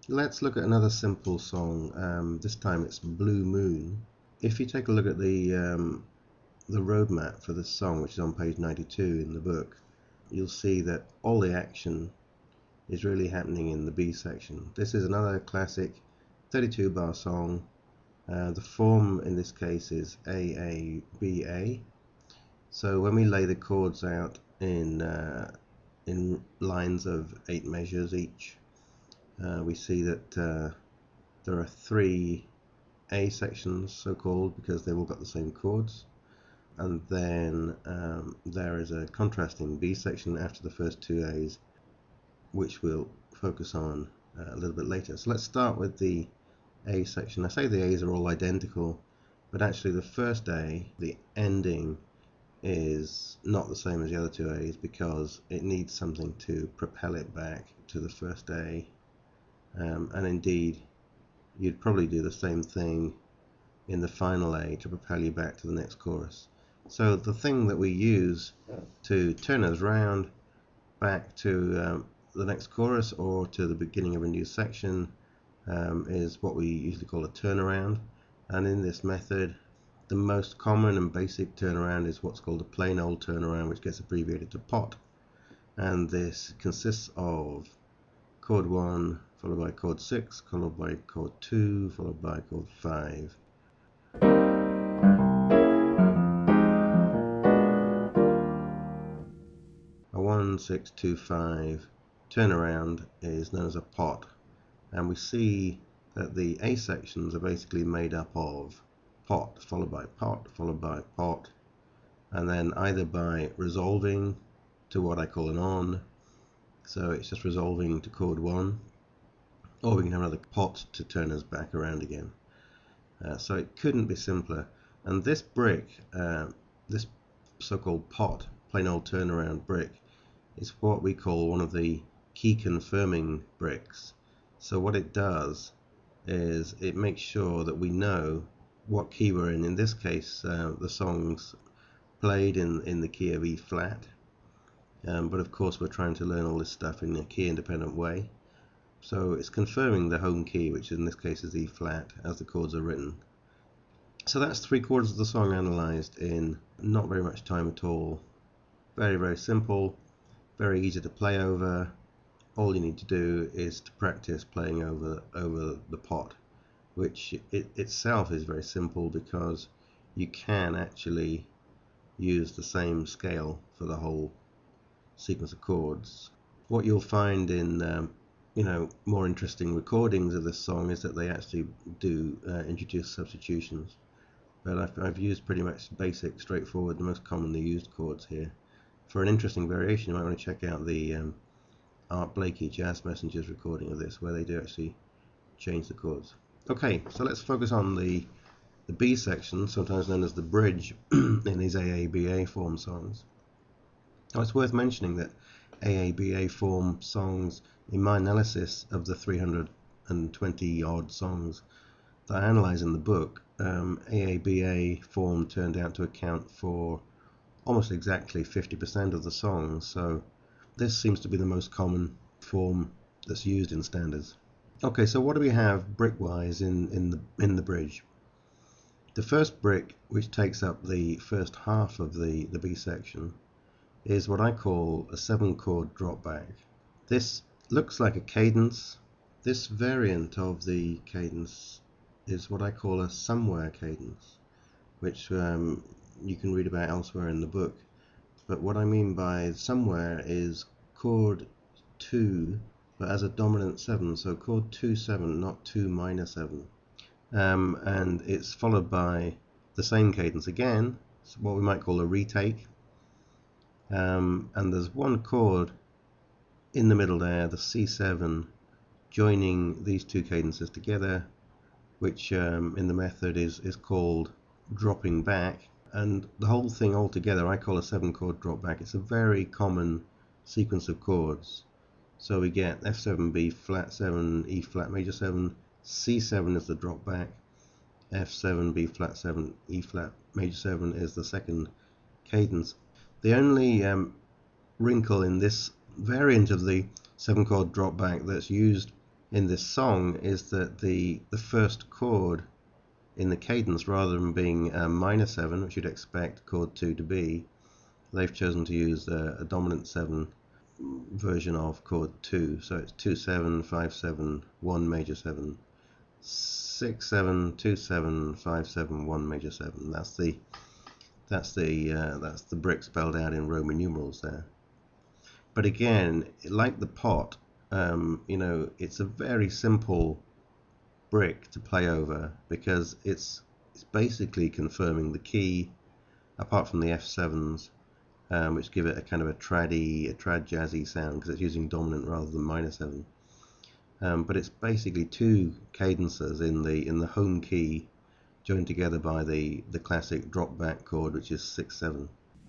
Let's look at another simple song. This time it's Blue Moon. If you take a look at the roadmap for this song, which is on page 92 in the book, you'll see that all the action is really happening in the B section. This is another classic 32 bar song. The form in this case is AABA. So when we lay the chords out in lines of 8 measures each, we see that there are 3 A sections, so called, because they've all got the same chords, and then there is a contrasting B section after the first 2 A's, which we'll focus on a little bit later. So let's start with the A section. I say the A's are all identical, but actually the first A, the ending, is not the same as the other 2 A's because it needs something to propel it back to the first A, and indeed you'd probably do the same thing in the final A to propel you back to the next chorus. So the thing that we use to turn us round back to the next chorus or to the beginning of a new section is what we usually call a turnaround, and in this method the most common and basic turnaround is what's called a plain old turnaround, which gets abbreviated to POT, and this consists of chord 1 followed by chord 6 followed by chord 2 followed by chord 5. A 1, 6, 2, 5 turnaround is known as a pot, and we see that the A sections are basically made up of pot followed by pot followed by pot, and then either by resolving to what I call an on, so it's just resolving to chord 1, or we can have another pot to turn us back around again. So it couldn't be simpler. And this brick, this so-called pot, plain old turnaround brick, is what we call one of the key confirming bricks. So what it does is it makes sure that we know what key we're in. In this case, the song's played in the key of E flat, but of course we're trying to learn all this stuff in a key independent way. So it's confirming the home key, which in this case is E flat, as the chords are written. So that's 3/4 of the song analysed in not very much time at all. Very, very simple, very easy to play over. All you need to do is to practice playing over the pot, which itself is very simple because you can actually use the same scale for the whole sequence of chords. What you'll find in more interesting recordings of this song is that they actually do introduce substitutions, but I've used pretty much basic, straightforward, the most commonly used chords here. For an interesting variation, you might want to check out the Art Blakey Jazz Messengers recording of this, where they do actually change the chords. Okay, so let's focus on the B section, sometimes known as the bridge in these AABA form songs. Now it's worth mentioning that AABA form songs, in my analysis of the 320 odd songs that I analyze in the book, AABA form turned out to account for almost exactly 50% of the songs, so this seems to be the most common form that's used in standards. Okay, so what do we have brick-wise in the bridge? The first brick, which takes up the first half of the B section, is what I call a 7-chord drop back. This looks like a cadence. This variant of the cadence is what I call a somewhere cadence, which you can read about elsewhere in the book. But what I mean by somewhere is chord 2, but as a dominant 7, so chord 2/7, not 2 minor 7. And it's followed by the same cadence again, so what we might call a retake. And there's one chord in the middle there, the C7, joining these two cadences together, which in the method is called dropping back. And the whole thing altogether I call a 7-chord drop back. It's a very common sequence of chords. So we get F7, B flat 7, E flat major 7, C7 is the drop back, F7, B flat 7, E flat major 7 is the second cadence. The only wrinkle in this variant of the 7-chord drop back that's used in this song is that the first chord in the cadence, rather than being a minor 7, which you'd expect chord 2 to be, they've chosen to use a dominant 7 version of chord 2. So it's 2 7 5 7 1 major 7 6 7 2 7 5 7 1 major 7. That's the brick spelled out in Roman numerals there. But again, like the pot, it's a very simple brick to play over, because it's basically confirming the key, apart from the F7s, which give it a kind of a trad jazzy sound because it's using dominant rather than minor 7. But it's basically two cadences in the home key joined together by the classic drop back chord, which is 6/7.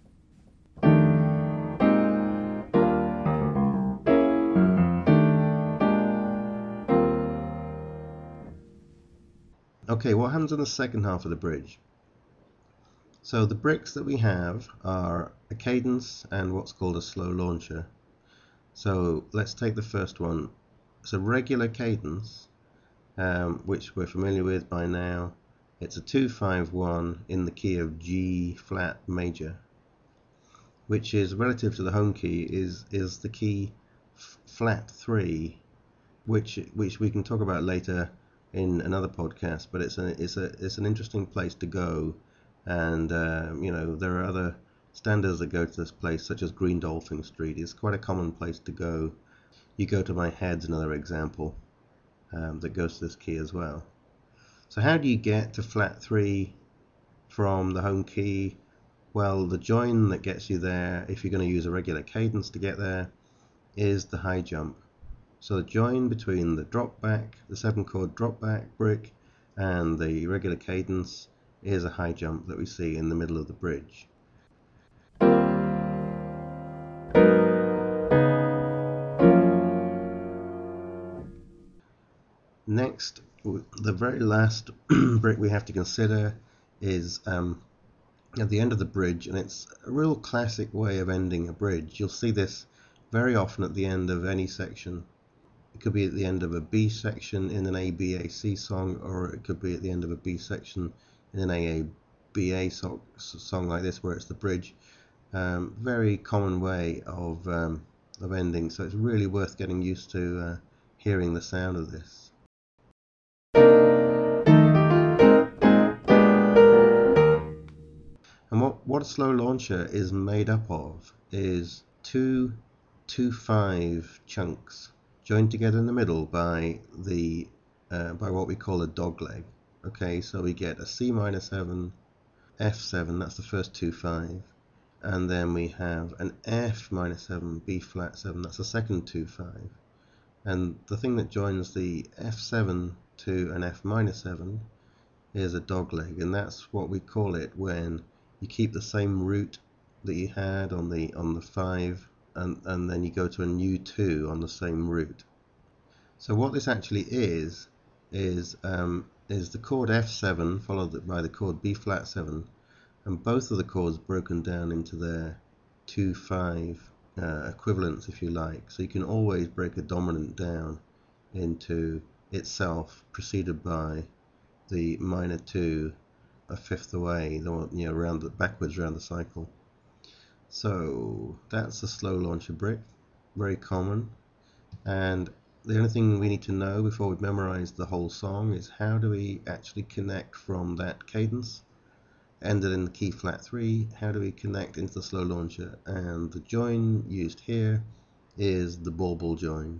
Okay, what happens in the second half of the bridge? So the bricks that we have are a cadence and what's called a slow launcher. So let's take the first one. It's a regular cadence, which we're familiar with by now. It's a 2-5-1 in the key of G flat major, which is relative to the home key is the key flat 3, which we can talk about later in another podcast. But it's an interesting place to go, and there are other standards that go to this place, such as Green Dolphin Street. It's quite a common place to go. You Go to My Head's another example that goes to this key as well. So how do you get to flat 3 from the home key? Well, the join that gets you there, if you're going to use a regular cadence to get there, is the high jump. So the join between the drop back, the 7-chord drop back brick, and the regular cadence is a high jump that we see in the middle of the bridge. Next, the very last brick we have to consider is at the end of the bridge, and it's a real classic way of ending a bridge. You'll see this very often at the end of any section. It could be at the end of a B section in an ABAC song, or it could be at the end of a B section in an AABA song like this, where it's the bridge. Very common way of ending, so it's really worth getting used to hearing the sound of this. And what a slow launcher is made up of is 2 2/5 chunks joined together in the middle by what we call a dog leg. Okay, so we get a C minor 7, F7, that's the first 2/5, and then we have an F minor 7, B flat 7, that's the second 2/5. And the thing that joins the F7 to an F minor 7 is a dog leg, and that's what we call it when you keep the same root that you had on the 5, and then you go to a new 2 on the same root. So what this actually is the chord F7 followed by the chord B flat 7, and both of the chords broken down into their 2/5 equivalents, if you like. So you can always break a dominant down into itself, preceded by the minor 2 a fifth away, backwards around the cycle. So that's a slow launcher brick, very common. And the only thing we need to know before we memorize the whole song is how do we actually connect from that cadence ended in the key flat 3, how do we connect into the slow launcher? And the join used here is the bauble join.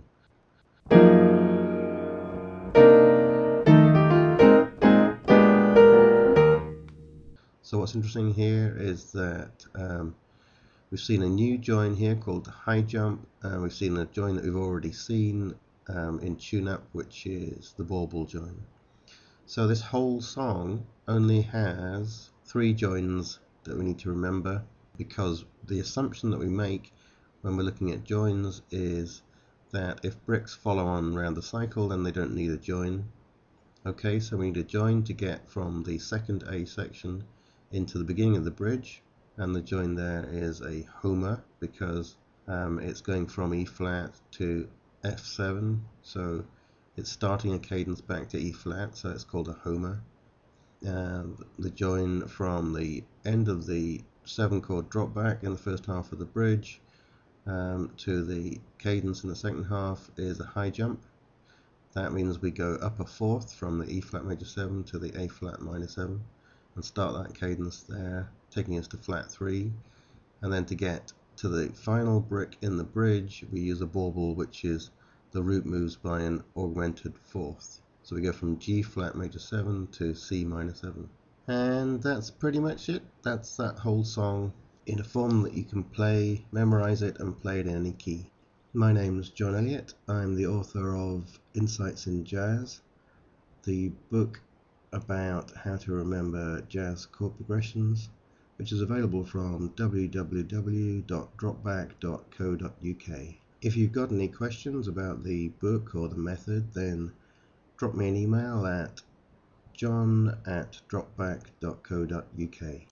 So what's interesting here is that we've seen a new join here called high jump. We've seen a join that we've already seen in tune-up, which is the bauble join. So this whole song only has 3 joins that we need to remember, because the assumption that we make when we're looking at joins is that if bricks follow on around the cycle, then they don't need a join. Okay, so we need a join to get from the second A section into the beginning of the bridge, and the join there is a homer because it's going from E flat to F7, so It's starting a cadence back to E flat, so it's called a homer. And the join from the end of the 7-chord drop back in the first half of the bridge to the cadence in the second half is a high jump. That means we go up a fourth from the E flat major 7 to the A flat minor 7 and start that cadence there, taking us to flat 3. And then to get to the final brick in the bridge, we use a bauble, which is the root moves by an augmented fourth. So we go from G flat major 7 to C minor 7. And that's pretty much it. That's that whole song in a form that you can play, memorize it, and play it in any key. My name is John Elliott. I'm the author of Insights in Jazz, the book about how to remember jazz chord progressions, which is available from www.dropback.co.uk. If you've got any questions about the book or the method, then drop me an email at john@dropback.co.uk.